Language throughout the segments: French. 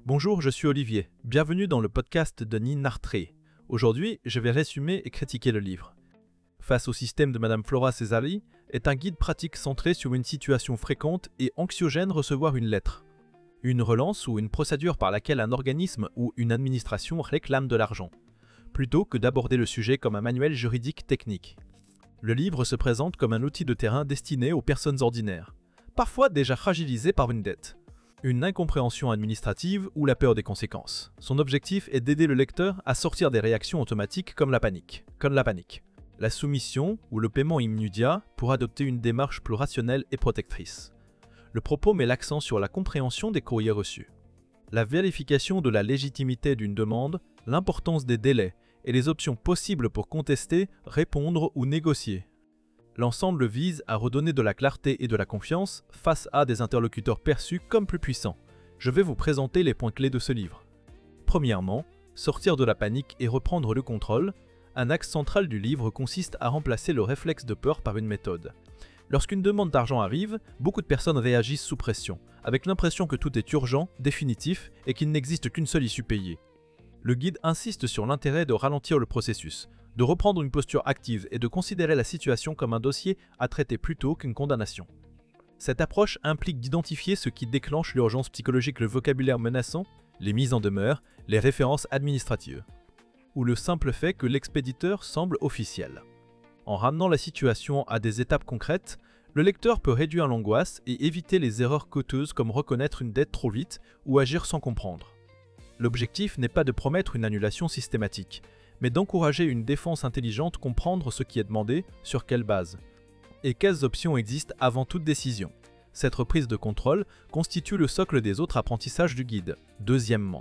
Bonjour, je suis Olivier. Bienvenue dans le podcast de Denis Nartré. Aujourd'hui, je vais résumer et critiquer le livre. Face au système de Madame Flora Cesari est un guide pratique centré sur une situation fréquente et anxiogène recevoir une lettre. Une relance ou une procédure par laquelle un organisme ou une administration réclame de l'argent, plutôt que d'aborder le sujet comme un manuel juridique technique. Le livre se présente comme un outil de terrain destiné aux personnes ordinaires, parfois déjà fragilisées par une dette, une incompréhension administrative ou la peur des conséquences. Son objectif est d'aider le lecteur à sortir des réactions automatiques comme la panique, la soumission ou le paiement immédiat pour adopter une démarche plus rationnelle et protectrice. Le propos met l'accent sur la compréhension des courriers reçus, la vérification de la légitimité d'une demande, l'importance des délais et les options possibles pour contester, répondre ou négocier. L'ensemble vise à redonner de la clarté et de la confiance face à des interlocuteurs perçus comme plus puissants. Je vais vous présenter les points clés de ce livre. Premièrement, sortir de la panique et reprendre le contrôle. Un axe central du livre consiste à remplacer le réflexe de peur par une méthode. Lorsqu'une demande d'argent arrive, beaucoup de personnes réagissent sous pression, avec l'impression que tout est urgent, définitif et qu'il n'existe qu'une seule issue payée. Le guide insiste sur l'intérêt de ralentir le processus, de reprendre une posture active et de considérer la situation comme un dossier à traiter plutôt qu'une condamnation. Cette approche implique d'identifier ce qui déclenche l'urgence psychologique, le vocabulaire menaçant, les mises en demeure, les références administratives, ou le simple fait que l'expéditeur semble officiel. En ramenant la situation à des étapes concrètes, le lecteur peut réduire l'angoisse et éviter les erreurs coûteuses comme reconnaître une dette trop vite ou agir sans comprendre. L'objectif n'est pas de promettre une annulation systématique, mais d'encourager une défense intelligente, comprendre ce qui est demandé, sur quelle base, et quelles options existent avant toute décision. Cette reprise de contrôle constitue le socle des autres apprentissages du guide. Deuxièmement,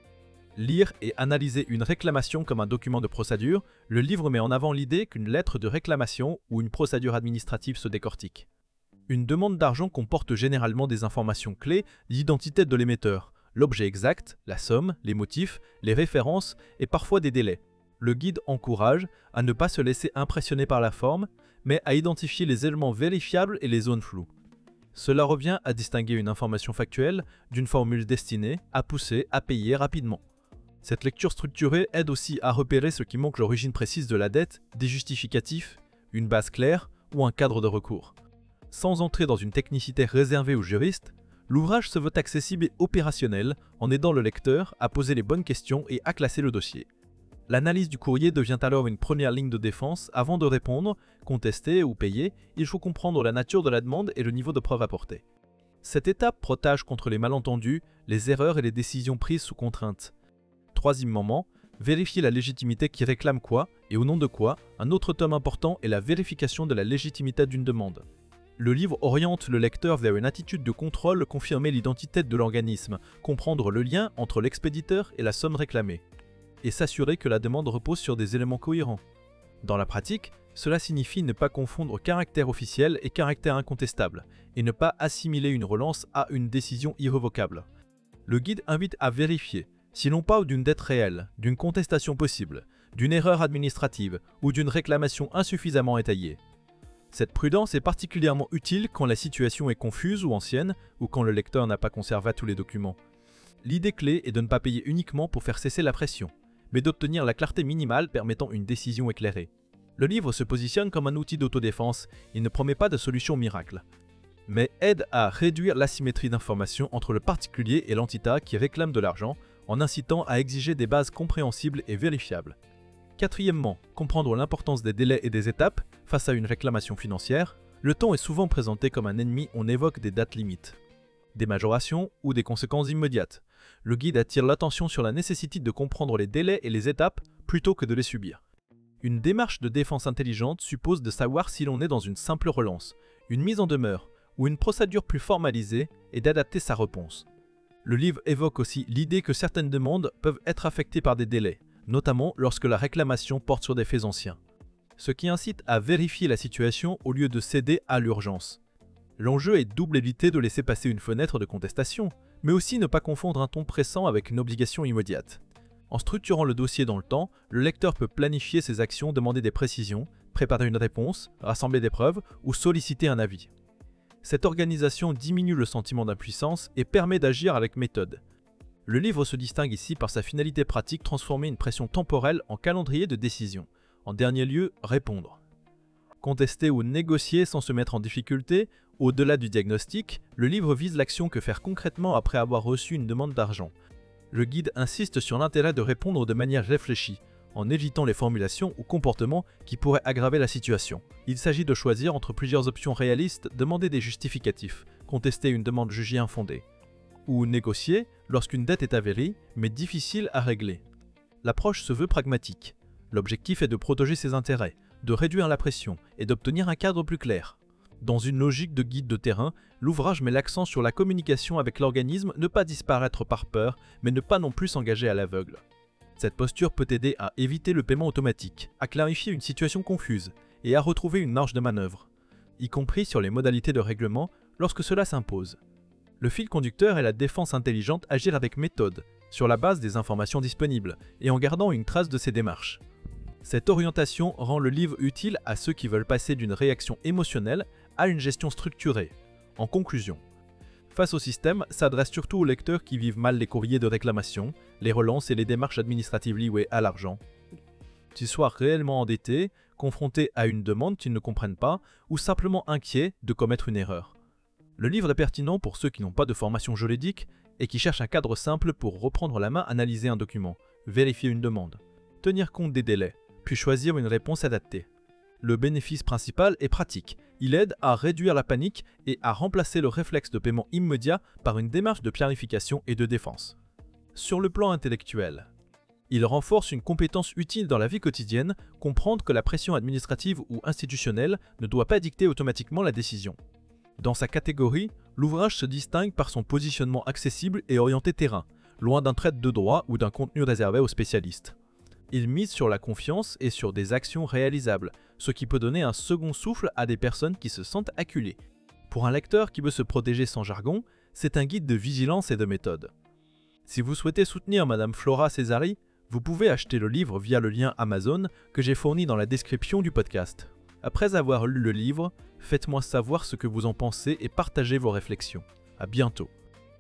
lire et analyser une réclamation comme un document de procédure, le livre met en avant l'idée qu'une lettre de réclamation ou une procédure administrative se décortique. Une demande d'argent comporte généralement des informations clés, l'identité de l'émetteur, l'objet exact, la somme, les motifs, les références et parfois des délais. Le guide encourage à ne pas se laisser impressionner par la forme, mais à identifier les éléments vérifiables et les zones floues. Cela revient à distinguer une information factuelle d'une formule destinée à pousser à payer rapidement. Cette lecture structurée aide aussi à repérer ce qui manque, l'origine précise de la dette, des justificatifs, une base claire ou un cadre de recours. Sans entrer dans une technicité réservée aux juristes, l'ouvrage se veut accessible et opérationnel en aidant le lecteur à poser les bonnes questions et à classer le dossier. L'analyse du courrier devient alors une première ligne de défense. Avant de répondre, contester ou payer, il faut comprendre la nature de la demande et le niveau de preuve apporté. Cette étape protège contre les malentendus, les erreurs et les décisions prises sous contrainte. Troisième moment, vérifier la légitimité qui réclame quoi et au nom de quoi. Un autre tome important est la vérification de la légitimité d'une demande. Le livre oriente le lecteur vers une attitude de contrôle, confirmer l'identité de l'organisme, comprendre le lien entre l'expéditeur et la somme réclamée, et s'assurer que la demande repose sur des éléments cohérents. Dans la pratique, cela signifie ne pas confondre caractère officiel et caractère incontestable, et ne pas assimiler une relance à une décision irrévocable. Le guide invite à vérifier si l'on parle d'une dette réelle, d'une contestation possible, d'une erreur administrative ou d'une réclamation insuffisamment étayée. Cette prudence est particulièrement utile quand la situation est confuse ou ancienne, ou quand le lecteur n'a pas conservé tous les documents. L'idée clé est de ne pas payer uniquement pour faire cesser la pression, mais d'obtenir la clarté minimale permettant une décision éclairée. Le livre se positionne comme un outil d'autodéfense. Il ne promet pas de solution miracle, mais aide à réduire l'asymétrie d'information entre le particulier et l'entité qui réclame de l'argent, en incitant à exiger des bases compréhensibles et vérifiables. Quatrièmement, comprendre l'importance des délais et des étapes face à une réclamation financière. Le temps est souvent présenté comme un ennemi, on évoque des dates limites, des majorations ou des conséquences immédiates. Le guide attire l'attention sur la nécessité de comprendre les délais et les étapes plutôt que de les subir. Une démarche de défense intelligente suppose de savoir si l'on est dans une simple relance, une mise en demeure ou une procédure plus formalisée et d'adapter sa réponse. Le livre évoque aussi l'idée que certaines demandes peuvent être affectées par des délais, notamment lorsque la réclamation porte sur des faits anciens, ce qui incite à vérifier la situation au lieu de céder à l'urgence. L'enjeu est double, éviter de laisser passer une fenêtre de contestation, mais aussi ne pas confondre un ton pressant avec une obligation immédiate. En structurant le dossier dans le temps, le lecteur peut planifier ses actions, demander des précisions, préparer une réponse, rassembler des preuves ou solliciter un avis. Cette organisation diminue le sentiment d'impuissance et permet d'agir avec méthode. Le livre se distingue ici par sa finalité pratique, transformer une pression temporelle en calendrier de décision. En dernier lieu, répondre. Contester ou négocier sans se mettre en difficulté, au-delà du diagnostic, le livre vise l'action que faire concrètement après avoir reçu une demande d'argent. Le guide insiste sur l'intérêt de répondre de manière réfléchie, en évitant les formulations ou comportements qui pourraient aggraver la situation. Il s'agit de choisir entre plusieurs options réalistes, demander des justificatifs, contester une demande jugée infondée, ou négocier lorsqu'une dette est avérée, mais difficile à régler. L'approche se veut pragmatique. L'objectif est de protéger ses intérêts, de réduire la pression et d'obtenir un cadre plus clair. Dans une logique de guide de terrain, l'ouvrage met l'accent sur la communication avec l'organisme, ne pas disparaître par peur, mais ne pas non plus s'engager à l'aveugle. Cette posture peut aider à éviter le paiement automatique, à clarifier une situation confuse et à retrouver une marge de manœuvre, y compris sur les modalités de règlement lorsque cela s'impose. Le fil conducteur est la défense intelligente, agir avec méthode, sur la base des informations disponibles et en gardant une trace de ses démarches. Cette orientation rend le livre utile à ceux qui veulent passer d'une réaction émotionnelle à une gestion structurée. En conclusion, Face au système s'adresse surtout aux lecteurs qui vivent mal les courriers de réclamation, les relances et les démarches administratives liées à l'argent. Qu'ils soient réellement endettés, confrontés à une demande qu'ils ne comprennent pas ou simplement inquiets de commettre une erreur. Le livre est pertinent pour ceux qui n'ont pas de formation juridique et qui cherchent un cadre simple pour reprendre la main, analyser un document, vérifier une demande, tenir compte des délais, puis choisir une réponse adaptée. Le bénéfice principal est pratique. Il aide à réduire la panique et à remplacer le réflexe de paiement immédiat par une démarche de clarification et de défense. Sur le plan intellectuel, il renforce une compétence utile dans la vie quotidienne, comprendre que la pression administrative ou institutionnelle ne doit pas dicter automatiquement la décision. Dans sa catégorie, l'ouvrage se distingue par son positionnement accessible et orienté terrain, loin d'un trait de droit ou d'un contenu réservé aux spécialistes. Il mise sur la confiance et sur des actions réalisables, ce qui peut donner un second souffle à des personnes qui se sentent acculées. Pour un lecteur qui veut se protéger sans jargon, c'est un guide de vigilance et de méthode. Si vous souhaitez soutenir Madame Flora Cesari, vous pouvez acheter le livre via le lien Amazon que j'ai fourni dans la description du podcast. Après avoir lu le livre, faites-moi savoir ce que vous en pensez et partagez vos réflexions. À bientôt.